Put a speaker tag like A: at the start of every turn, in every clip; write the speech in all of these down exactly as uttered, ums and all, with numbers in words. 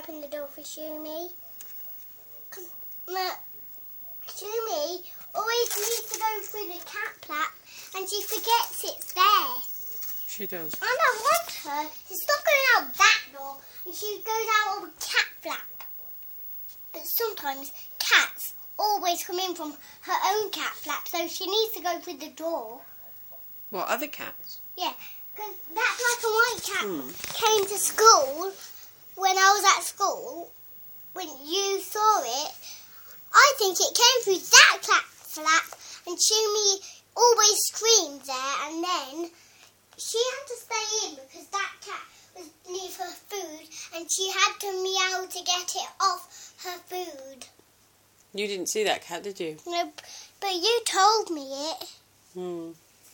A: open the door for Shumi. Because uh, Shumi always needs to go through the cat flap and she forgets it's there.
B: She does.
A: And I want her to stop going out that door and she goes out of a cat flap. But sometimes cats always come in from her own cat flap, so she needs to go through the door.
B: What, other cats?
A: Yeah, because that black and white cat
B: Hmm.
A: came to school when I was at school. When you saw it, I think it came through that cat flap and Shumi always screamed there, and then she had to stay in because that cat was near her food and she had to meow to get it off her food.
B: You didn't see that cat, did you?
A: No, but you told me it.
B: Hmm.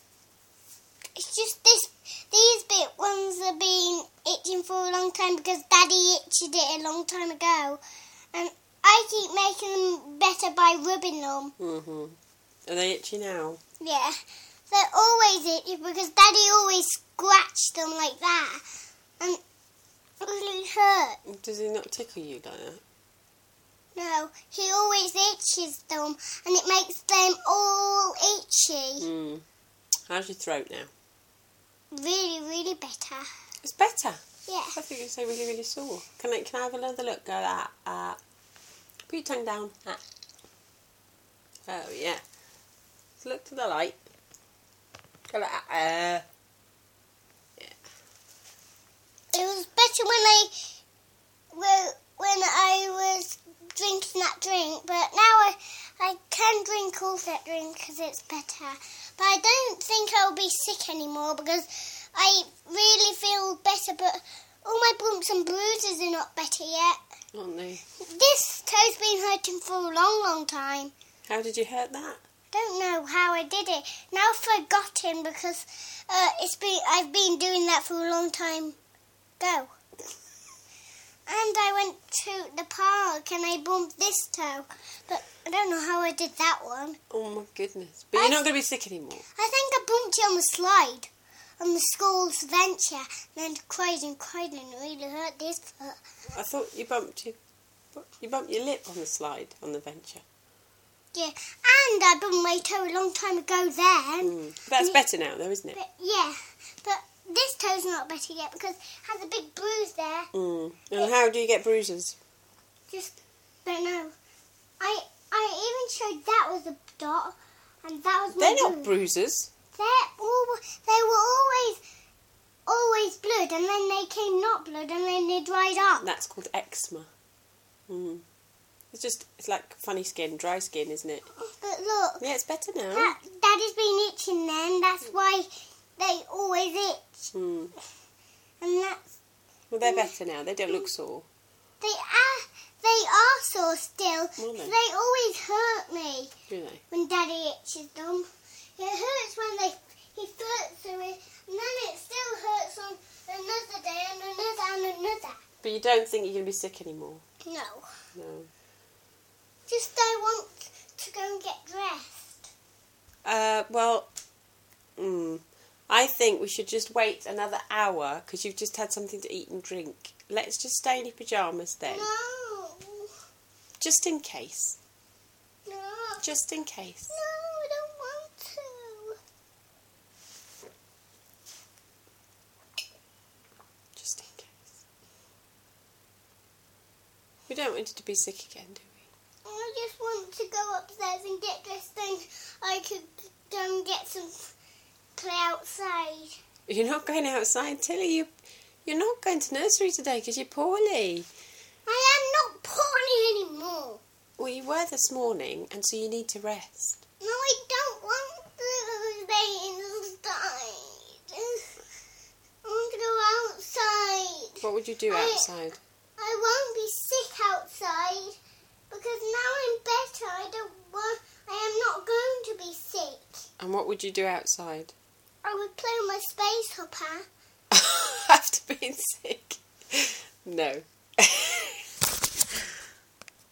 A: It's just this, these big ones have been itching for a long time because Daddy itched it a long time ago. And I keep making them better by rubbing them.
B: Mm-hmm. Are they itchy now?
A: Yeah. They're always itchy because Daddy always scratched them like that. And it really hurt.
B: Does he not tickle you like that?
A: No, he always itches them and it makes them all itchy.
B: Hmm. How's your throat now?
A: Really, really better.
B: It's better.
A: Yeah.
B: I think you say really, really sore. Can I, can I have another look? Go that. Uh, put your tongue down. Ah. Oh, yeah. Let's look to the light. Go like that. Uh, yeah.
A: It was better when I, well, when I was drinking that drink, but now I, I can drink all that drink because it's better. But I don't think I'll be sick anymore because I really feel better, but all my bumps and bruises are not better yet.
B: Aren't they?
A: This toe's been hurting for a long, long time.
B: How did you hurt that?
A: Don't know how I did it. Now I've forgotten because uh, it's been I've been doing that for a long time. Go. And I went to the park and I bumped this toe, but I don't know how I did that one.
B: Oh my goodness. But you're not going to be sick anymore.
A: I think I bumped it on the slide on the school's venture and then cried and cried and it really hurt this foot.
B: I thought you bumped your, you bumped your lip on the slide on the venture.
A: Yeah, and I bumped my toe a long time ago then.
B: Mm. That's better now though, isn't it?
A: But, yeah, but this toe's not better yet because it has a big bruise there.
B: Mm. And how do you get bruises?
A: Just don't know. I I even showed that was a dot, and that was my
B: They're not
A: bruise.
B: bruises.
A: They're all, they were always always blood, and then they came not blood, and then they dried up.
B: That's called eczema. Mm. It's just, it's like funny skin, dry skin, isn't it?
A: But look,
B: Yeah, it's better now.
A: that, Daddy's been itching then. That's why they always itch,
B: Mm.
A: and that's
B: Well, they're better now. They don't look sore.
A: they are they are sore still.
B: Will they?
A: They always hurt me
B: Do they?
A: when Daddy itches them. It hurts when they he flirts through it, and then it still hurts on another day and another and another.
B: But you don't think you're going to be sick anymore?
A: No,
B: No.
A: just I want to go and get dressed.
B: Uh, well, mm, I think we should just wait another hour because you've just had something to eat and drink. Let's just stay in your pyjamas then.
A: No,
B: Just in case.
A: no,
B: Just in case.
A: no, I don't want to.
B: Just in case. We don't want you to be sick again, do we?
A: I just want to go upstairs and get dressed, then I could go and get some play outside.
B: You're not going outside, Tilly. You, you're not going to nursery today because you're poorly.
A: I am not poorly anymore.
B: Well, you were this morning, and so you need to rest.
A: No, I don't want to stay inside. I want to go outside.
B: What would you do
A: I-
B: outside?
A: I won't be sick outside because now I'm better. I don't want. I am not going to be sick.
B: And what would you do outside?
A: I would play with my space hopper.
B: After being sick? No.